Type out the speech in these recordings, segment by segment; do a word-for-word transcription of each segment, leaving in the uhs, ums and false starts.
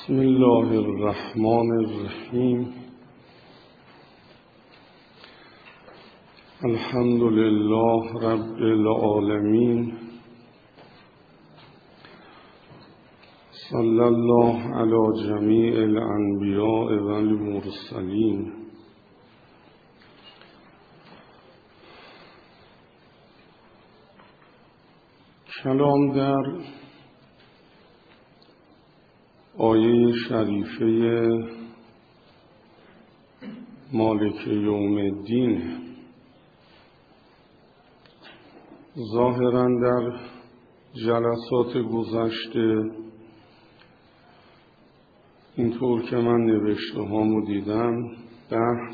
بسم الله الرحمن الرحیم. الحمد لله رب العالمین. صلی الله علی جمیع الانبیاء و المرسلین. کلام در آیه شریفه مالک یوم الدین ظاهراً در جلسات گذشته اینطور که من نوشته هامو دیدم بحث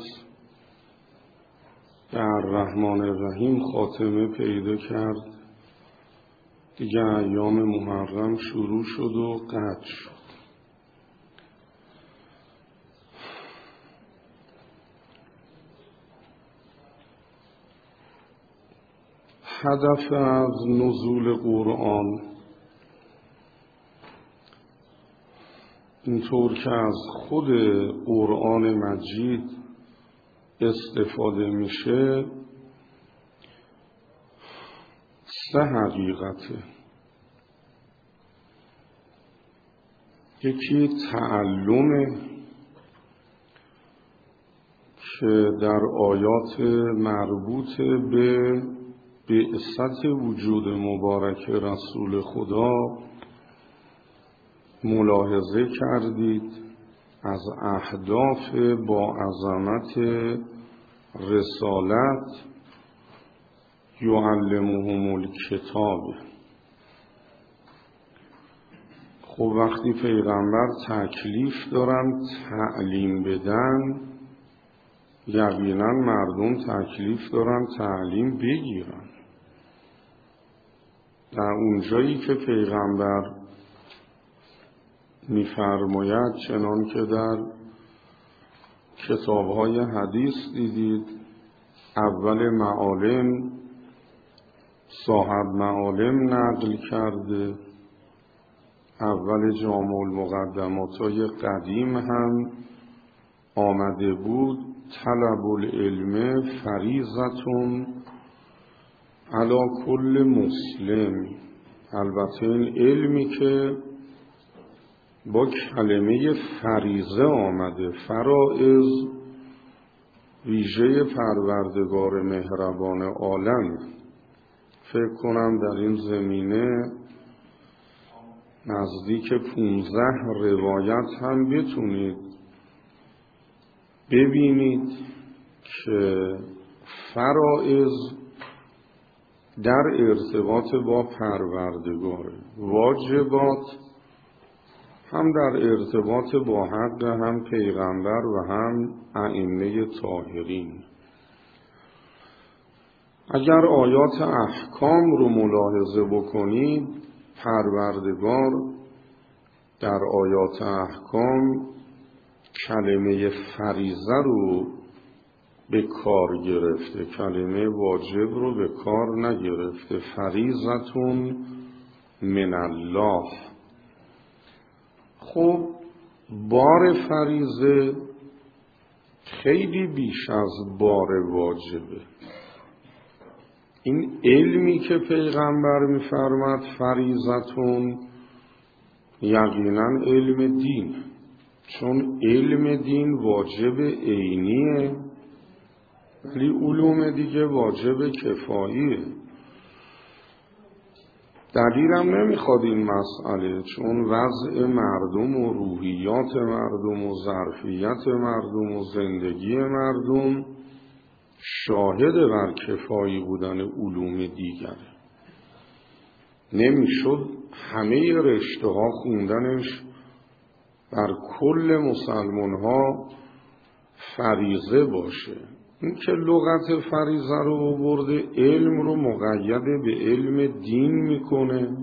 در رحمان الرحیم خاتمه پیدا کرد. دیگه ایام محرم شروع شد و قطع شد. هدف از نزول قرآن اینطور که از خود قرآن مجید استفاده میشه سه حقیقته. یکی تعلم که در آیات مربوط به بعثت وجود مبارک رسول خدا ملاحظه کردید از اهداف با عظمت رسالت یعلمهم الکتاب. خب وقتی پیغمبر تکلیف دارن تعلیم بدن، یقینا مردم تکلیف دارن تعلیم بگیرن. در اونجایی که پیغمبر می‌فرماید چنان که در کتاب‌های حدیث دیدید، اول معالم صاحب معالم نقل کرده، اول جامع المقدمات‌های قدیم هم آمده بود طلب العلم فریضة علی کل مسلم. البته این علمی که با کلمه فریضه آمده، فرائض ویژه پروردگار مهربان عالم. فکر کنم در این زمینه نزدیک پونزده روایت هم بتونید ببینید که فرائض در ارتباط با پروردگار، واجبات هم در ارتباط با حق هم پیغمبر و هم ائمه طاهرین. اگر آیات احکام رو ملاحظه بکنید، پروردگار در آیات احکام کلمه فریضه رو به کار گرفته، کلمه واجب رو به کار نگرفته. فریضتون من الله. خب بار فریضه خیلی بیش از بار واجبه. این علمی که پیغمبر می‌فرماد فریضتون، یقینا علم دین، چون علم دین واجب عینیه ولی علوم دیگه واجب کفاییه. دلیلم نمیخواد این مسئله، چون وضع مردم و روحیات مردم و ظرفیت مردم و زندگی مردم شاهد بر کفایی بودن علوم دیگره. نمیشد همه رشته ها خوندنش بر کل مسلمان ها فریضه باشه. این که لغت فریضه رو برده علم رو مقید به علم دین میکنه.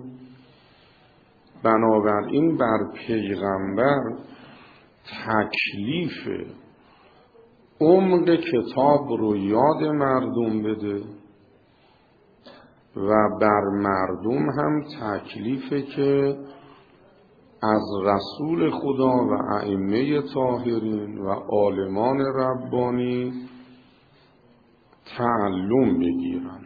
بنابراین بر پیغمبر تکلیف عمق کتاب رو یاد مردم بده و بر مردم هم تکلیفه که از رسول خدا و ائمه طاهرین و عالمان ربانی تعلم بگیرن.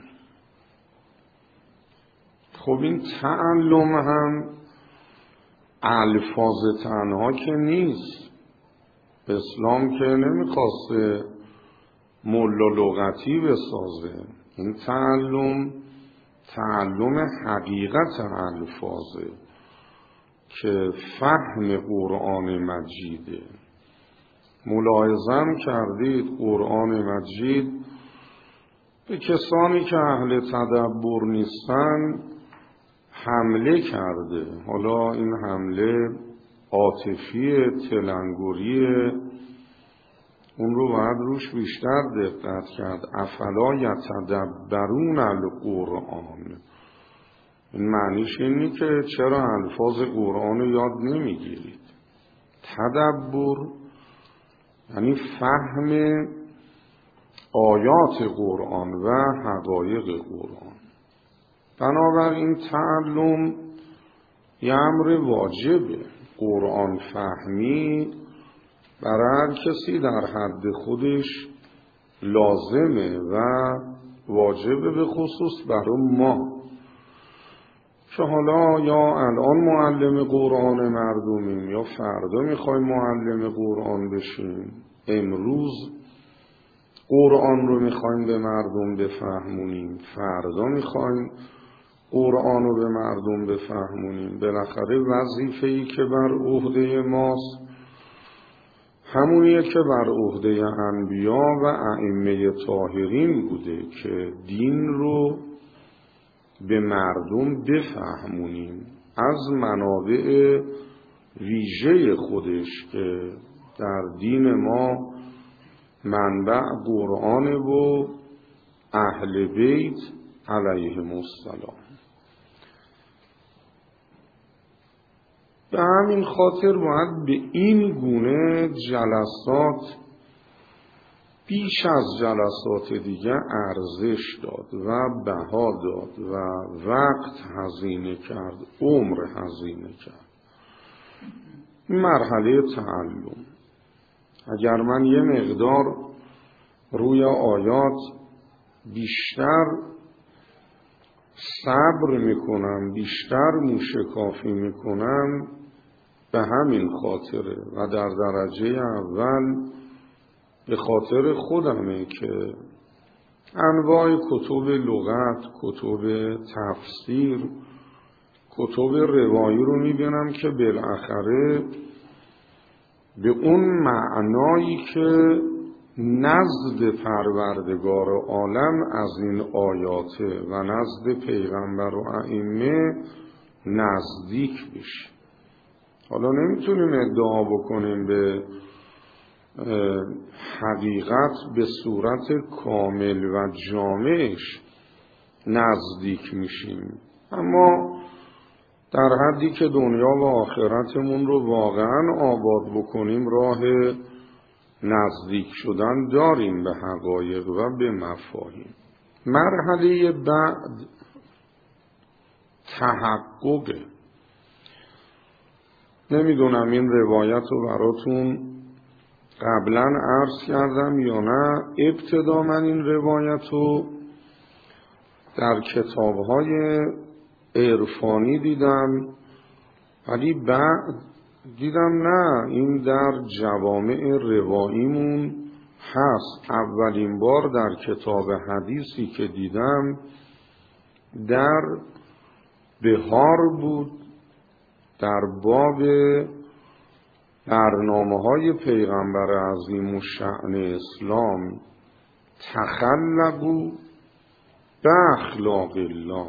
خب این تعلم هم الفاظ تنها که نیست. اسلام که نمیخواسته ملا لغتی بسازه. این تعلم تعلم حقیقت الفاظه که فهم قرآن مجیده. ملاحظه کردید قرآن مجید به کسانی که اهل تدبر نیستن حمله کرده. حالا این حمله عاطفی تلنگریه، اون رو باید روش بیشتر دقت کرد. افلا یتدبرون القرآن، این معنیش اینه که چرا الفاظ قرآن رو یاد نمیگیرید. تدبر یعنی فهم آیات قرآن و حقایق قرآن. بنابراین تعلم یه امر واجبه. قرآن فهمی برای هر کسی در حد خودش لازمه و واجبه، به خصوص برای ما که حالا یا الان معلم قرآن مردمیم یا فردا میخوایم معلم قرآن بشیم. امروز قرآن رو میخوایم به مردم بفهمونیم، فردا میخوایم قرآن رو به مردم بفهمونیم. بالاخره وظیفه‌ای که بر عهده ماست همونیه که بر عهده انبیا و ائمه طاهرین بوده که دین رو به مردم بفهمونیم از منابع ویژه خودش که در دین ما منبع قرآن و اهل بیت علیهم السلام. به همین خاطر باید به این گونه جلسات بیش از جلسات دیگه ارزش داد و بها داد و وقت هزینه کرد، عمر هزینه کرد. مرحله تعلم. اگر من یه مقدار روی آیات بیشتر صبر میکنم، بیشتر موشکافی میکنم، به همین خاطره و در درجه اول به خاطر خودمه که انواع کتب لغت، کتب تفسیر، کتب روایی رو میبینم که بالاخره به اون معنایی که نزد پروردگار عالم از این آیاته و نزد پیغمبر و ائمه نزدیک بشه. حالا نمیتونیم ادعا بکنیم به حقیقت به صورت کامل و جامعش نزدیک میشیم، اما در حدی که دنیا و آخرتمون رو واقعا آباد بکنیم راه نزدیک شدن داریم به حقایق و به مفاهیم. مرحله بعد تحققه. نمیدونم این روایت رو براتون قبلا عرض کردم یا نه. ابتدا من این روایت رو در کتاب‌های عرفانی دیدم، ولی بعد دیدم نه، این در جوامع رواییمون هست. اولین بار در کتاب حدیثی که دیدم در بهار بود، در باب برنامه‌های پیغمبر عظیم الشأن اسلام تخلقوا به اخلاق الله،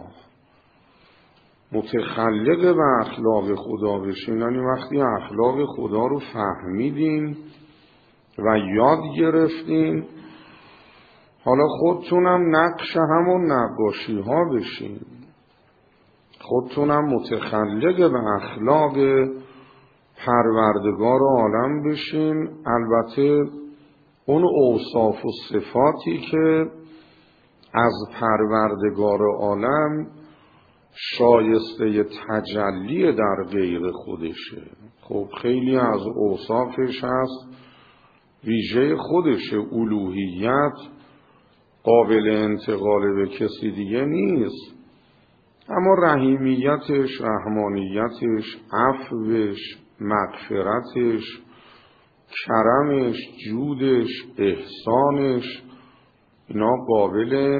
متخلق به اخلاق خدا بشین. یعنی وقتی اخلاق خدا رو فهمیدین و یاد گرفتین، حالا خودتونم نقش همون نقاشی ها بشین، خودتونم متخلق به اخلاق پروردگار عالم بشین. البته اون اوصاف و صفاتی که از پروردگار عالم شایسته تجلی در غیر خودشه. خب خیلی از اوصافش هست ویژه خودشه، الوهیت قابل انتقال به کسی دیگه نیست، اما رحیمیتش، رحمانیتش، عفوش، مغفرتش، کرمش، جودش، احسانش، اینا قابل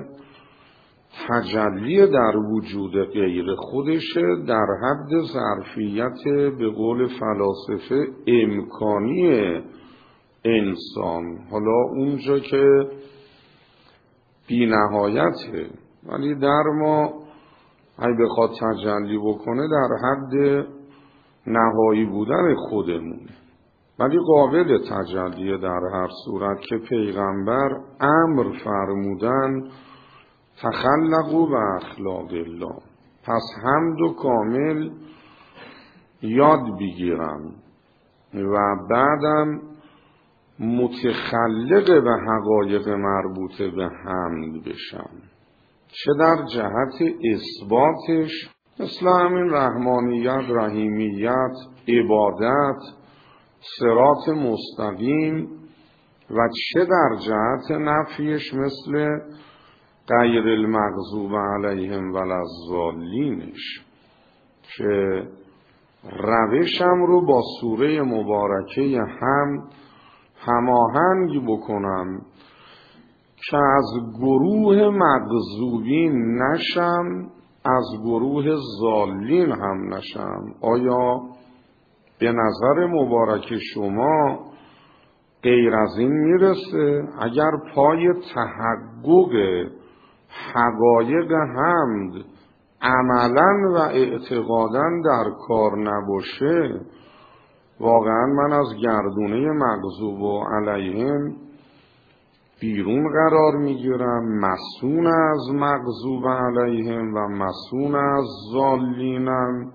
تجلی در وجود غیر خودشه، در حد ظرفیت به قول فلاسفه امکانی انسان. حالا اونجا که بی نهایته، ولی در ما اگه بخواد تجلی بکنه در حد نهایی بودن خودمونه، ولی قابل تجلیه در هر صورت که پیغمبر امر فرمودن تخلقوا به اخلاق الله. پس حمد و کامل یاد بگیرم و بعدم متخلق به حقایق مربوطه به حمد بشم، چه در جهت اثباتش مثل همین رحمانیت، رحیمیت، عبادت، صراط مستقیم، و چه در جهت نفیش مثل غیر المغضوب علیهم ولا الضالینش، که روشم رو با سوره مبارکه هم هماهنگ بکنم که از گروه مغضوبین نشم، از گروه ضالین هم نشم. آیا به نظر مبارک شما غیر از این میرسه؟ اگر پای تحقق حقایق حمد عملا و اعتقادا در کار نباشه، واقعا من از گردونه مغضوب و علیهم بیرون قرار میگیرم، مسون از مغضوب علیهم و مسون از ضالینم؟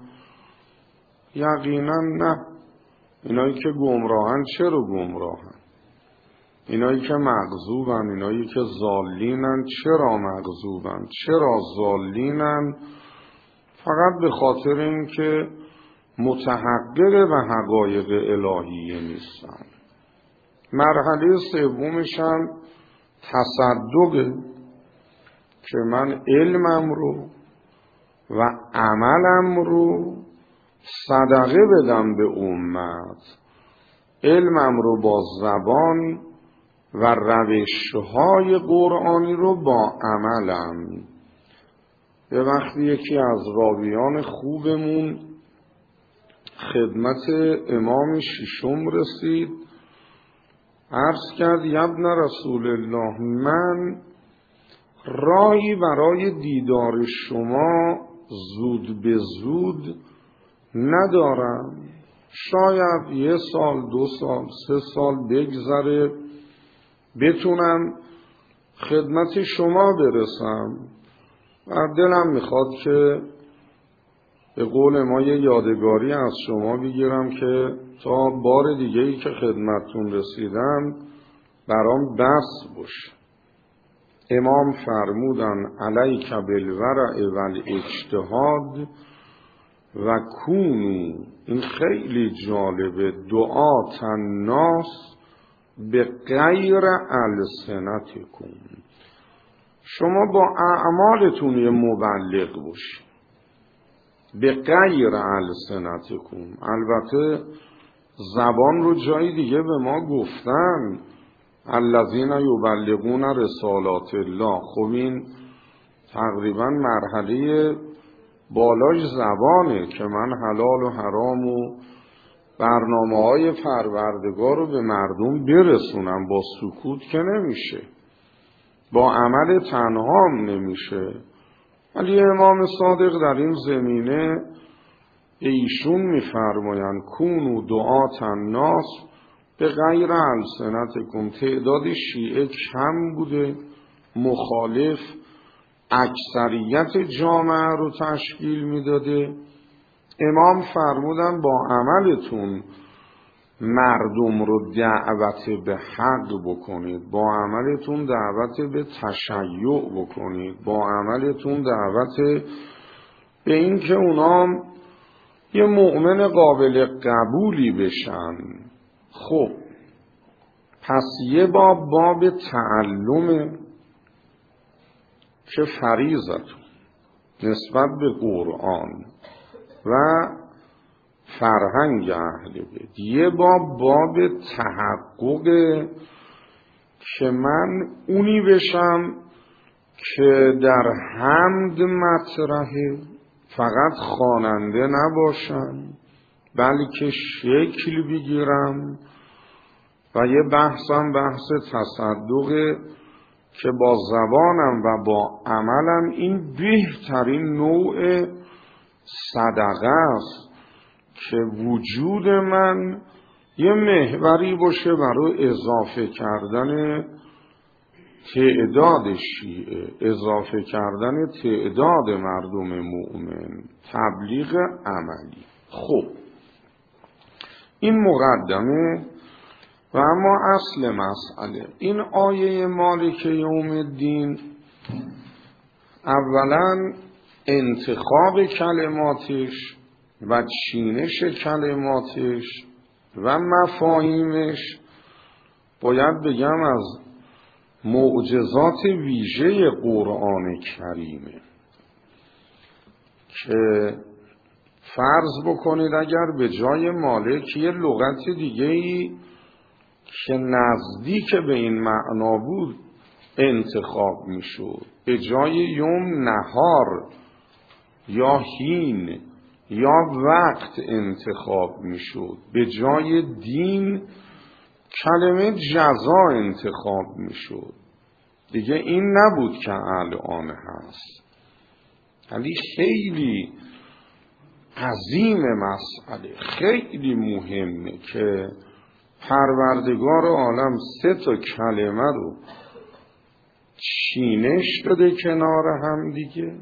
یقینا نه. اینایی که گمراهن چرا گمراهن؟ اینایی که مغضوبن، اینایی که ضالینن چرا مغضوبن، چرا ضالینن؟ فقط به خاطر این که متحقق به حقایق الهیه نیستن. مرحله سومش هم تصدقه که من علمم رو و عملم رو صدقه بدم به امت، علمم رو با زبان و روشهای قرآنی رو با عملم. یه وقتی یکی از راویان خوبمون خدمت امام ششم رسید، عرض کرد یبن رسول الله، من راهی برای دیدار شما زود به زود ندارم، شاید یه سال، دو سال، سه سال بگذره بتونم خدمت شما برسم و دلم میخواد که به قول ما یه یادگاری از شما بگیرم که تا بار دیگه ای که خدمتتون رسیدم برام بس باشه. امام فرمودن علیک بالورع والاجتهاد و کونو، این خیلی جالبه، دعات الناس به غیر السنتکم، شما با اعمالتون یه مبلغ باشید، به غیر السنتکم. البته زبان رو جای دیگه به ما گفتن الذین یبلغون رسالات الله، خب این تقریبا مرحله بالاش زبانه که من حلال و حرام و برنامه های پروردگار رو به مردم برسونم، با سکوت که نمیشه، با عمل تنها هم نمیشه. ولی امام صادق در این زمینه ایشون میفرمایند کونو دعات الناس به غیر السنتکم. تعداد شیعه کم بوده، مخالف اکثریت جامعه رو تشکیل میداده. امام فرمودن با عملتون مردم رو دعوت به حق بکنید، با عملتون دعوت به تشیع بکنید، با عملتون دعوت به این که اونام یه مؤمن قابل قبولی بشن. خب پس یه باب باب تعلم که فریضت نسبت به قرآن و فرهنگ اهل بیت، یه باب باب تحقق که من اونی بشم که در حمد مطرحه، فقط خواننده نباشم بلکه شکل بگیرم و یه بحثم بحث تصدقه که با زبانم و با عملم این بهترین نوع صدقه است که وجود من یه محوری باشه برای اضافه کردن تعداد شیعه، اضافه کردن تعداد مردم مؤمن، تبلیغ عملی. خب این مقدمه. و اما اصل مسئله این آیه مالک یوم الدین، اولا انتخاب کلماتش و چینش کلماتش و مفاهیمش باید بگم از معجزات ویژه قرآن کریمه که فرض بکنید اگر به جای مالک یه لغت دیگه‌ای که نزدیک به این معنا بود انتخاب میشد، به جای یوم نهار یا هین یا وقت انتخاب میشد، به جای دین کلمه جزا انتخاب میشد، دیگه این نبود که الان هست. ولی خیلی عظیم مسئله، خیلی مهمه که پروردگار عالم سه تا کلمه رو چینش داده کنار هم دیگه،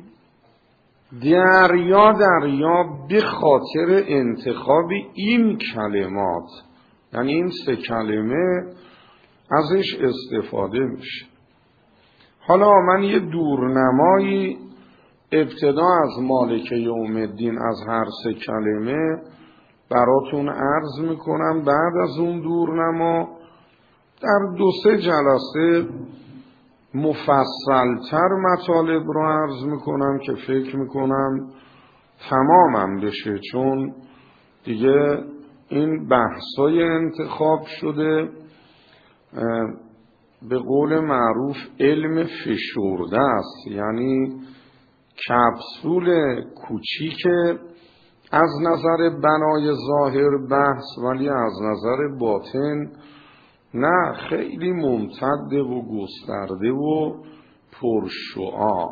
دریا دریا به خاطر انتخاب این کلمات، یعنی این سه کلمه ازش استفاده میشه. حالا من یه دورنمایی ابتدا از مالک یوم الدین از هر سه کلمه براتون عرض میکنم، بعد از اون دورنما در دو سه جلسه مفصلتر مطالب رو عرض میکنم که فکر میکنم تمامم بشه، چون دیگه این بحثای انتخاب شده به قول معروف علم فشرده است، یعنی کپسول کوچیک از نظر بنای ظاهر بحث ولی از نظر باطن نه، خیلی ممتد و گسترده و پرشعاع.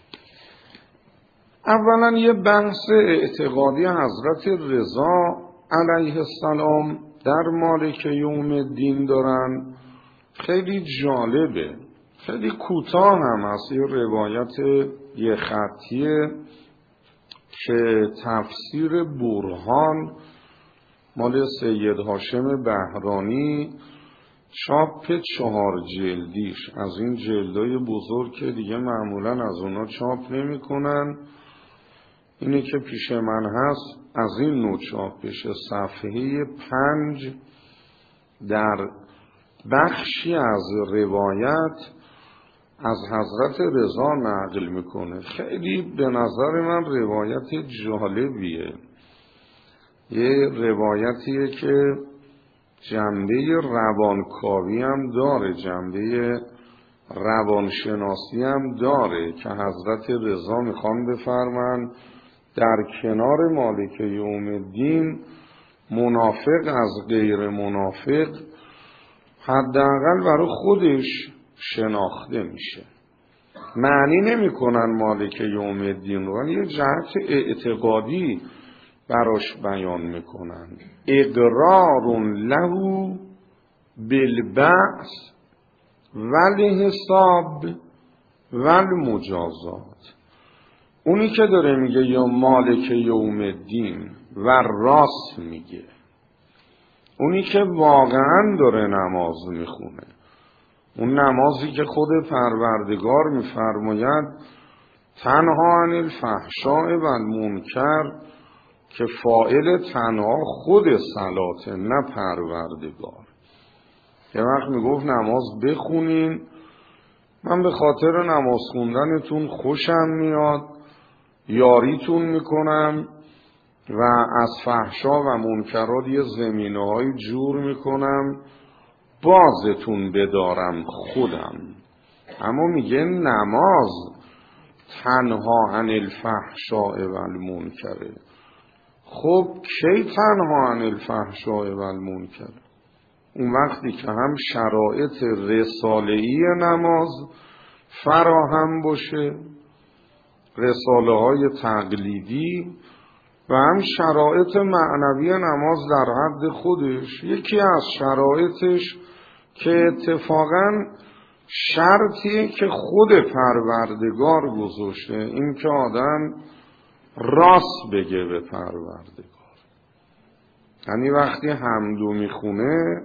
اولا یه بحث اعتقادی حضرت رضا علیه السلام در مالک یوم الدین دارن، خیلی جالبه، خیلی کوتاه هم هست، یه روایت یه خطیه که تفسیر برهان مال سید هاشم بهرانی چاپ چهار جلدیش، از این جلدای بزرگ که دیگه معمولا از اونا چاپ نمی کنن، اینه که پیش من هست از این نوع چاپ بشه، صفحه پنج در بخشی از روایت از حضرت رضا نقل میکنه. خیلی به نظر من روایت جالبیه، یه روایتیه که جنبه روانکاوی هم داره، جنبه روانشناسی هم داره که حضرت رضا میخوان بفرمان در کنار مالک یوم الدین منافق از غیر منافق حداقل برای خودش شناخته میشه. معنی نمی کنن مالک یوم الدین رو، ولی یه جهت اعتقادی براش بیان میکنن. اقرار له بالبعث والحساب والمجازات. اونی که داره میگه یا مالک یوم الدین و راست میگه، اونی که واقعا داره نماز میخونه، اون نمازی که خود پروردگار میفرماید تنها عن الفحشاء و المنکر که فاعل تنها خود صلاته نه پروردگار. یه وقت میگفت نماز بخونین، من به خاطر نماز خوندنتون خوشم میاد، یاریتون میکنم و از فحشا و منکرات یه زمینه های جور میکنم بازتون بدارم خودم. اما میگه نماز تنها عن الفحشاء و المنکره. خب کی تنها عن الفحشاء و المنکره؟ اون وقتی که هم شرایط رساله‌ای نماز فراهم باشه، رساله های تقلیدی، و هم شرایط معنوی نماز در حد خودش. یکی از شرایطش که اتفاقاً شرطیه که خود پروردگار گذاشته، این که آدم راست بگه به پروردگار. یعنی وقتی حمدو میخونه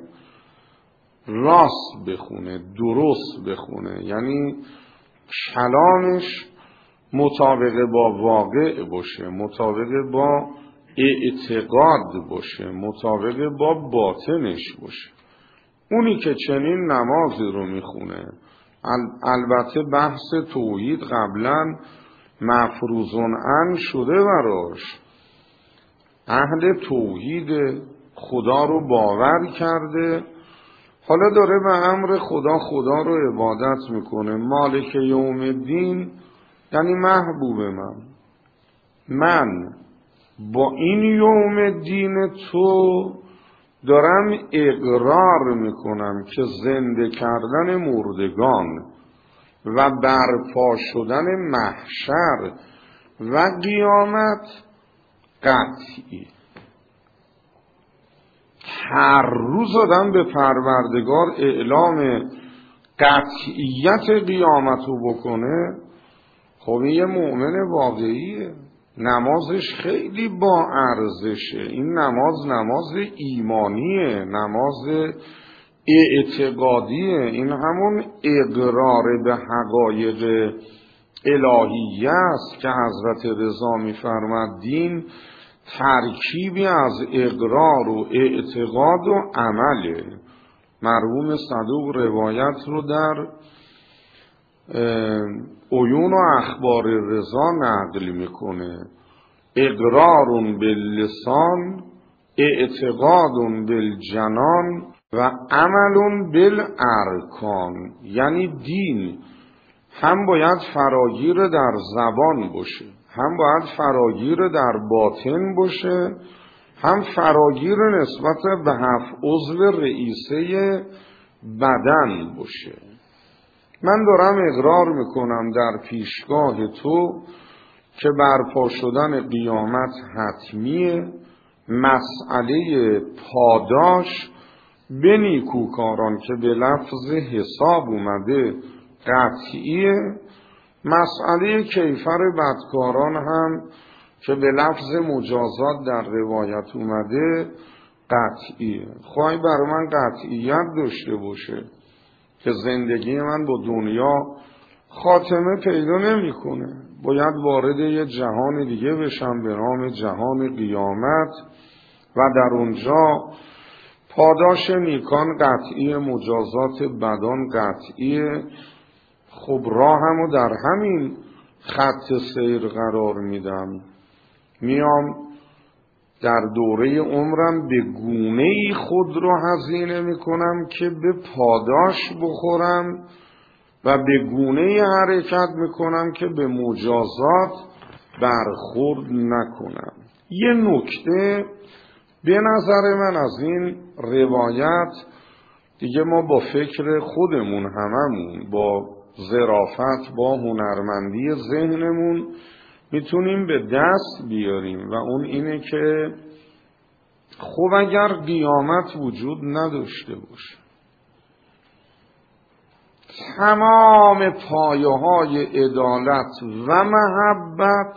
راست بخونه، درست بخونه، یعنی کلامش مطابق با واقع باشه، مطابق با اعتقاد باشه، مطابق با باطنش باشه. اونی که چنین نمازی رو میخونه، البته بحث توحید قبلا مفروضون ان شده براش، اهل توحید، خدا رو باور کرده، حالا داره به امر خدا خدا رو عبادت میکنه. مالک یوم الدین یعنی محبوب من، من با این یوم الدین تو دارم اقرار میکنم که زنده کردن مردگان و برپا شدن محشر و قیامت قطعی. هر روز آدم به پروردگار اعلام قطعیت قیامتو بکنه، خب یه مؤمن واقعیه، نمازش خیلی با ارزشه. این نماز نماز ایمانیه، نماز اعتقادیه، این همون اقرار به حقایق الهیه است که حضرت رضا می‌فرماد دین ترکیبی از اقرار و اعتقاد و عمله. مرحوم صدوق روایت رو در عیون و اخبار رضا نقل میکنه: اقرار باللسان، اعتقاد بالجنان و عمل بالارکان. یعنی دین هم باید فراگیر در زبان باشه، هم باید فراگیر در باطن باشه، هم فراگیر نسبت به هفت عضو رئیسه بدن باشه. من دارم اقرار میکنم در پیشگاه تو که برپا شدن قیامت حتمیه، مسئله پاداش به نیکوکاران که به لفظ حساب اومده قطعیه، مسئله کیفر بدکاران هم که به لفظ مجازات در روایت اومده قطعیه. خواهی برای من قطعیت داشته باشه که زندگی من با دنیا خاتمه پیدا نمیکنه، باید وارد یه جهان دیگه بشم به نام جهان قیامت و در اونجا پاداش نیکان قطعی، مجازات بدان قطعیه. خب راهمو در همین خط سیر قرار میدم، میام در دوره عمرم به گونه‌ای خود رو هزینه میکنم که به پاداش بخورم و به گونه‌ای حرکت میکنم که به مجازات برخورد نکنم. یه نکته به نظر من از این روایت دیگه، ما با فکر خودمون هممون، با ظرافت، با هنرمندی ذهنمون میتونیم به دست بیاریم و اون اینه که خب اگر قیامت وجود نداشته باشه، تمام پایه های عدالت و محبت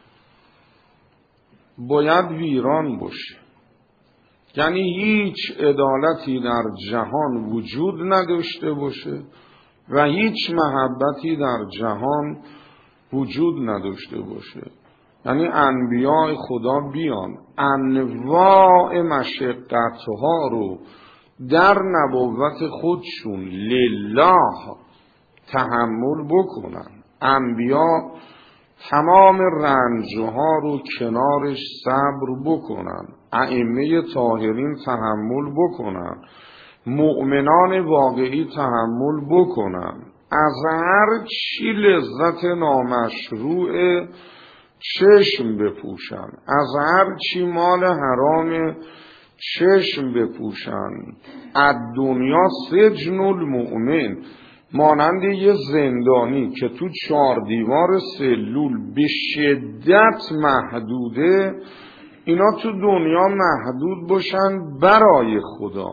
باید ویران باشه. یعنی هیچ عدالتی در جهان وجود نداشته باشه و هیچ محبتی در جهان وجود نداشته باشه. یعنی انبیاء خدا بیان انواع مشقت‌ها رو در نبوت خودشون لله تحمل بکنن. انبیاء تمام رنجها رو کنارش صبر بکنن، ائمه طاهرین تحمل بکنن، مؤمنان واقعی تحمل بکنن، از هر چی لذت نامشروع چشم بپوشن، از هر چی مال حرام چشم بپوشن. از دنیا سجن المؤمن، مانند یه زندانی که تو چهار دیوار سلول به شدت محدوده، اینا تو دنیا محدود باشن برای خدا.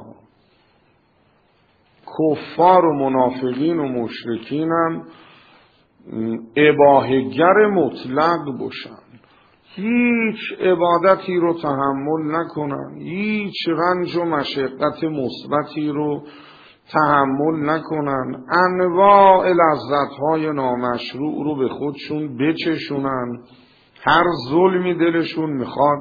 کفار و منافقین و مشرکین هم اباحه‌گر مطلق باشن، هیچ عبادتی رو تحمل نکنن، هیچ رنج و مشقت مثبتی رو تحمل نکنن، انواع لذت‌های نامشروع رو به خودشون بچشونن، هر ظلمی دلشون میخواد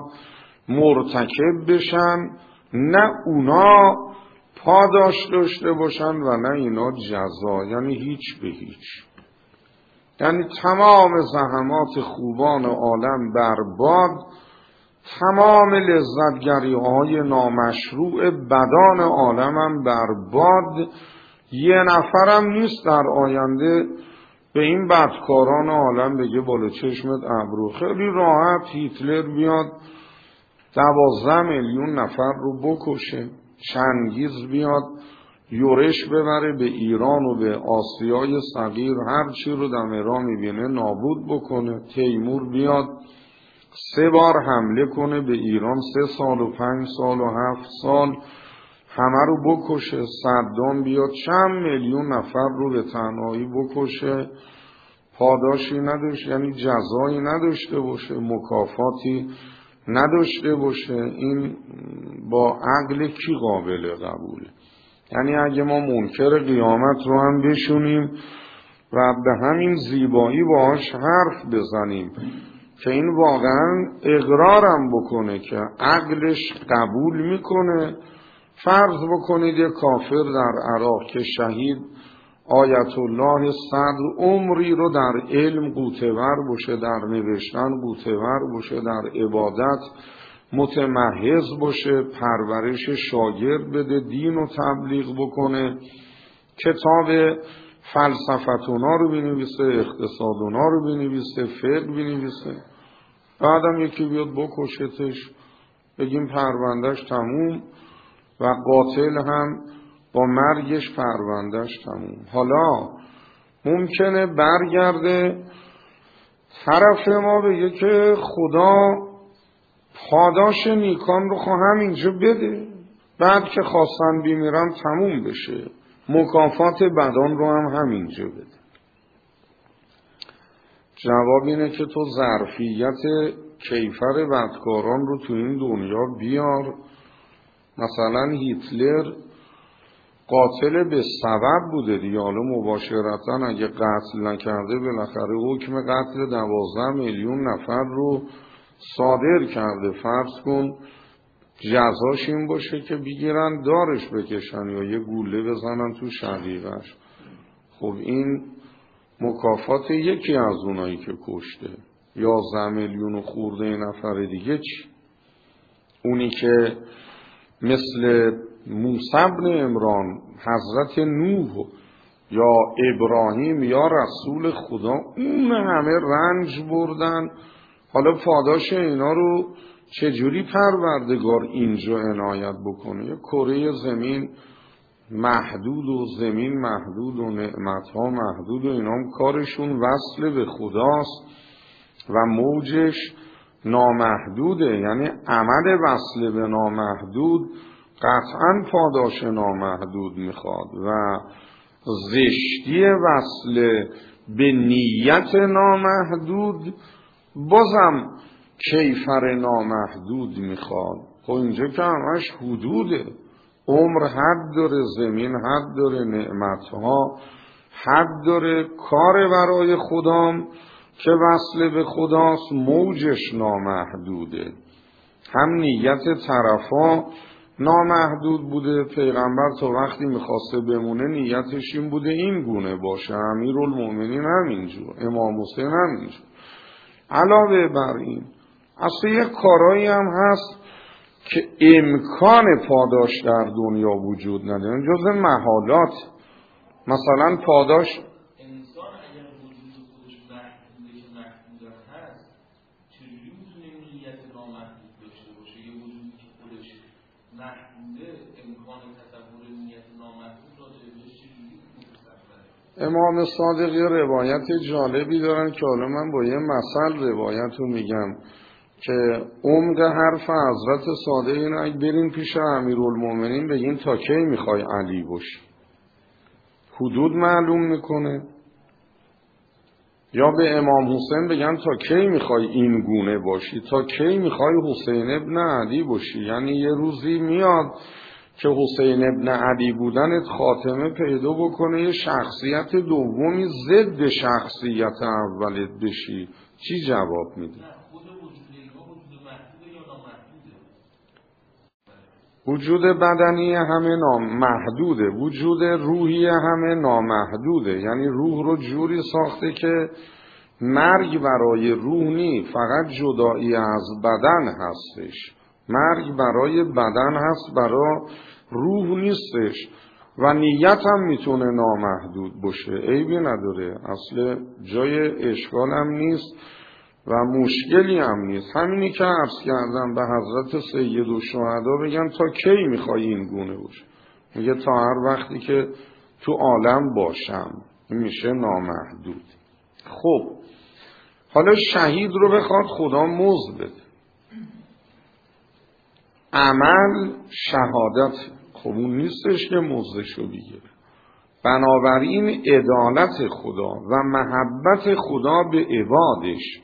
مرتکب بشن، نه اونا پاداش داشته باشن و نه اینا جزا، یعنی هیچ به هیچ. یعنی تمام زحمات خوبان عالم برباد، تمام لذتگری های نامشروع بدان عالم هم برباد. یه نفرم نیست در آینده به این بدکاران عالم بگه بالا چشمت ابرو. خیلی راحت هیتلر بیاد دوازده میلیون نفر رو بکشه، چنگیز بیاد یورش ببره به ایران و به آسیای صغیر، هر چی رو در ایران میبینه نابود بکنه، تیمور بیاد سه بار حمله کنه به ایران، سه سال و پنج سال و هفت سال همه رو بکشه، صدام بیاد چند میلیون نفر رو به تنهایی بکشه، پاداشی نداشته، یعنی جزایی نداشته باشه، مکافاتی نداشته باشه. این با عقل کی قابل قبوله؟ یعنی اگه ما منکر قیامت رو هم بشونیم و به همین زیبایی باهاش حرف بزنیم که این واقعا اقرارم بکنه که عقلش قبول میکنه، فرض بکنید یک کافر در عراق که شهید آیت الله صدر عمری رو در علم قوتور باشه، در نوشتن قوتور باشه، در عبادت متمحض باشه، پرورش شاگرد بده، دین و تبلیغ بکنه، کتاب فلسفتونا رو بنویسه، اقتصادونا رو بنویسه، فقه بنویسه، بعدم یکی بیاد بکشتش، بگیم پروندهش تموم و قاتل هم با مرگش پروندهش تموم. حالا ممکنه برگرده طرف ما بگه که خدا پاداش نیکان رو خواهم اینجا بده، بعد که خواستن بیمیرن تموم بشه، مکافات بدان رو هم همینجا بده. جواب اینه که تو ظرفیت کیفر بدکاران رو تو این دنیا بیار. مثلا هیتلر قاتل به سبب بوده دیگه، حالا مباشرتا اگه قتل نکرده بالاخره حکم قتل دوازده میلیون نفر رو صادر کرده. فرض کن جزاش این باشه که بگیرن دارش بکشن یا یه گوله بزنن تو شقیقش. خب این مکافات یکی از اونایی که کشته. یازده میلیون و خورده نفر دیگه چی؟ اونی که مثل موسی بن عمران، حضرت نوح یا ابراهیم یا رسول خدا، اون همه رنج بردن، حالا پاداش اینا رو چجوری پروردگار اینجا عنایت بکنه؟ یه کره زمین محدود و زمین محدود و نعمتها محدود و اینا هم کارشون وصل به خداست و موجش نامحدوده. یعنی عمل وصل به نامحدود قطعا پاداش نامحدود میخواد و زشتی وصل به نیت نامحدود بازم کیفر نامحدود میخواد. خب اینجا که همش حدوده، عمر حد داره، زمین حد داره، نعمتها حد داره، کار برای خدام که وصل به خداست موجش نامحدوده، هم نیت طرفا نامحدود بوده. پیغمبر تا وقتی میخواسته بمونه نیتش این بوده این گونه باشه، امیرالمومنین همینجور، امام حسین همینجور. علاوه بر این اصلا یک کارایی هم هست که امکان پاداش در دنیا وجود نداره، جز محالات. مثلا پاداش انسان اگر وجود خودش محدوده که محدود هست، چجوری میتونه نیت نامحدود داشته باشه؟ یه وجودی که خودش محدوده امکان تصور نیت نامحدود راجع بهش چجوری متصوره؟ امام صادقی روایت جالبی دارن که حالا من با یه مثل روایت رو میگم که عمق حرف حضرت صادق اینه، اگه برین پیش امیرالمومنین بگین تا کی میخوای علی باشی، حدود معلوم میکنه. یا به امام حسین بگن تا کی میخوای این گونه باشی، تا کی میخوای حسین ابن علی باشی. یعنی یه روزی میاد که حسین ابن علی بودنت خاتمه پیدا بکنه، یه شخصیت دومی ضد شخصیت اولت بشی، چی جواب میدی؟ وجود بدنی همه نامحدوده، وجود روحی همه نامحدوده. یعنی روح رو جوری ساخته که مرگ برای روح نی، فقط جدایی از بدن هستش. مرگ برای بدن هست، برای روح نیستش. و نیت هم میتونه نامحدود باشه، عیبی نداره، اصل جای اشکال هم نیست و مشکلی هم نیست. همینی که عرض کردم به حضرت سید الشهدا بگن تا کی میخوای این گونه باشه، میگه تا هر وقتی که تو عالم باشم. میشه نامحدود. خب حالا شهید رو بخواد خدا مزد بده، عمل شهادت، خب اون نیستش که مزدشو بگیره. بنابراین عدالت خدا و محبت خدا به عبادش،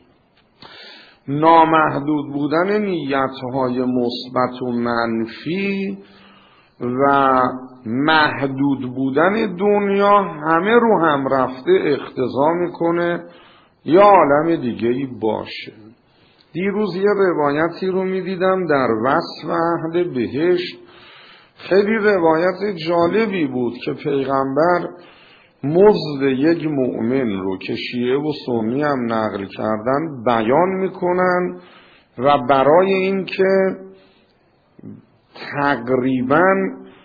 نامحدود بودن نیتهای مثبت و منفی و محدود بودن دنیا همه رو هم رفته اقتضا میکنه یا عالم دیگه‌ای باشه. دیروز یه روایتی رو میدیدم در وصف اهل بهشت، خیلی روایت جالبی بود که پیغمبر مزد یک مؤمن رو که شیعه و سنی هم نقل کردن بیان میکنن و برای این که تقریبا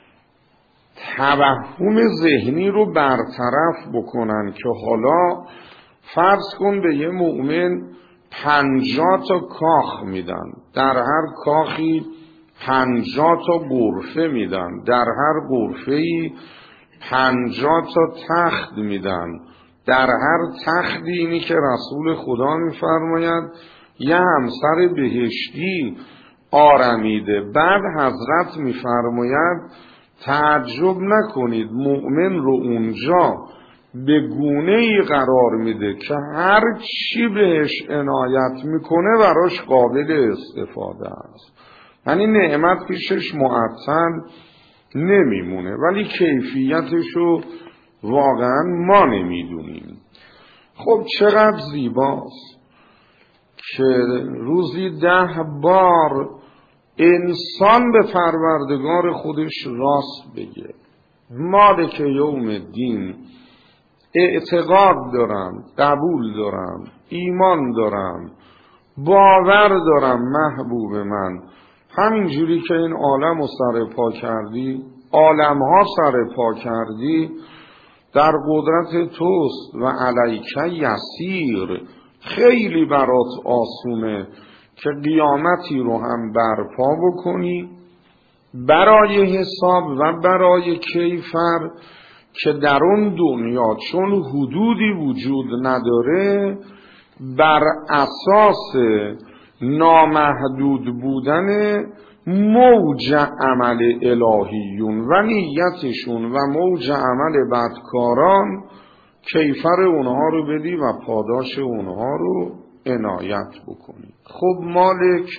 توهم ذهنی رو برطرف بکنن که حالا فرض کن به یه مؤمن پنجاه تا کاخ میدن، در هر کاخی پنجاه تا غرفه میدن، در هر غرفه‌ای پنجاه تا تخت میدن، در هر تختی اینی که رسول خدا میفرماید یه همسر بهشتی آرمیده. بعد حضرت میفرماید تعجب نکنید مؤمن رو اونجا به گونه‌ای قرار میده که هر چی بهش عنایت میکنه براش قابل استفاده است. یعنی نعمت پیشش معطل نمیمونه، ولی کیفیتشو واقعا ما نمیدونیم. خب چقدر زیباست که روزی ده بار انسان به پروردگار خودش راست بگه. مالک یوم دین، اعتقاد دارم، قبول دارم، ایمان دارم، باور دارم محبوب من، همینجوری که این عالم رو سر پا کردی، عالم ها سر پا کردی، در قدرت توست و علیک یسیر، خیلی برات آسونه که قیامتی رو هم برپا بکنی برای حساب و برای کیفر که در اون دنیا چون حدودی وجود نداره بر اساس نامحدود بودن موج عمل الهیون و نیتشون و موج عمل بدکاران کیفر اونها رو بدی و پاداش اونها رو عنایت بکنی. خب مالک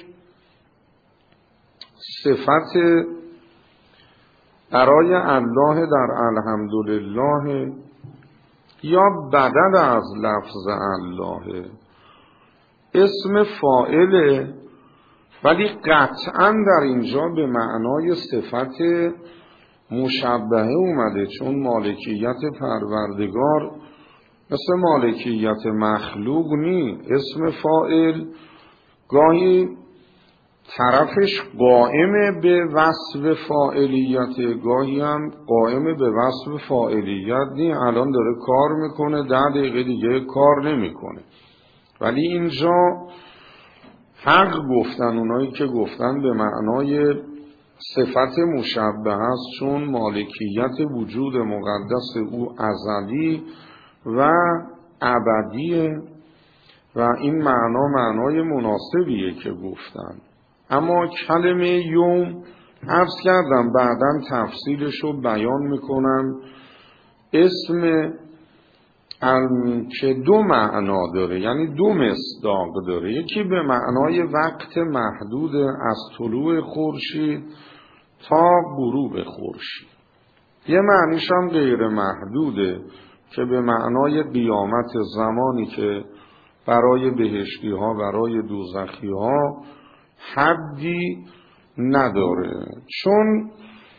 صفت برای الله در الحمدلله یا بدل از لفظ الله، اسم فاعله ولی قطعا در اینجا به معنای صفت مشبهه اومده، چون مالکیت پروردگار مثل مالکیت مخلوق نی. اسم فاعل گاهی طرفش قائم به وصف فاعلیت، گاهی هم قائم به وصف فاعلیت نی. الان داره کار میکنه، ده دقیقه دیگه کار نمیکنه. ولی اینجا حق گفتن اونایی که گفتن به معنای صفت مشبه است، چون مالکیت وجود مقدس او ازلی و ابدیه و این معنا معنای مناسبیه که گفتن. اما کلمه یوم عرض کردم بعداً تفصیلش رو بیان میکنم. اسم که دو معنا داره، یعنی دو مصداق داره. یکی به معنای وقت محدود از طلوع خورشید تا غروب خورشید، یه معنیش هم غیر محدوده که به معنای قیامت، زمانی که برای بهشتی ها برای دوزخی ها حدی نداره. چون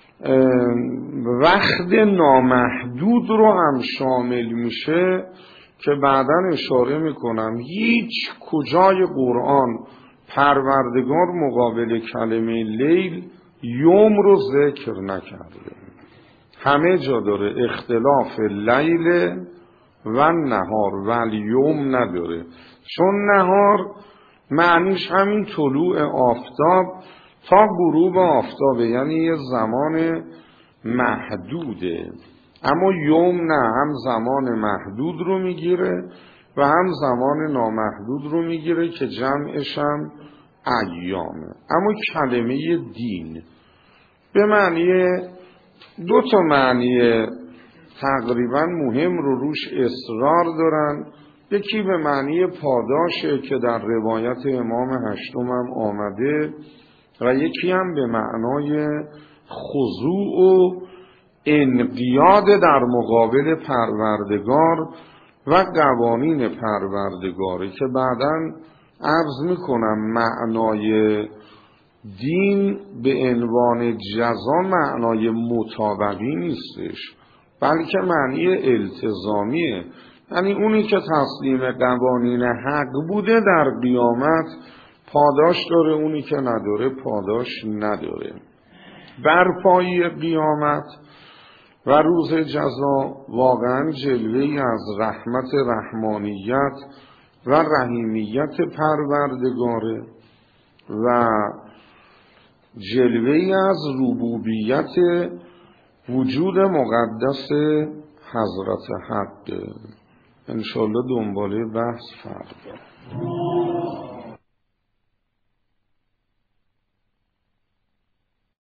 وقت نامحدود رو هم شامل میشه که بعداً اشاره میکنم هیچ کجای قرآن پروردگار مقابل کلمه لیل یوم رو ذکر نکرده. همه جا داره اختلاف لیل و نهار ولی یوم نداره، چون نهار معنیش همین طلوع آفتاب تا غروب آفتابه، یعنی یه زمان محدوده. اما یوم نه، هم زمان محدود رو میگیره و هم زمان نامحدود رو میگیره که جمعش هم ایامه. اما کلمه دین به معنی دو تا معنی تقریبا مهم رو روش اصرار دارن. یکی به معنی پاداشه که در روایت امام هشتم هم آمده و یکی هم به معنای خضوع و انقیاد در مقابل پروردگار و قوانین پروردگاره که بعداً عرض میکنم معنای دین به عنوان جزا معنای مطابقی نیستش، بلکه معنی التزامیه. یعنی اونی که تسلیم قوانین حق بوده در قیامت پاداش داره، اونی که نداره پاداش نداره. برپایی قیامت و روز جزا واقعا جلوه‌ای از رحمت رحمانیت و رحیمیت پروردگاره و جلوه‌ای از ربوبیت وجود مقدس حضرت حق. انشالله دنباله بحث فردا.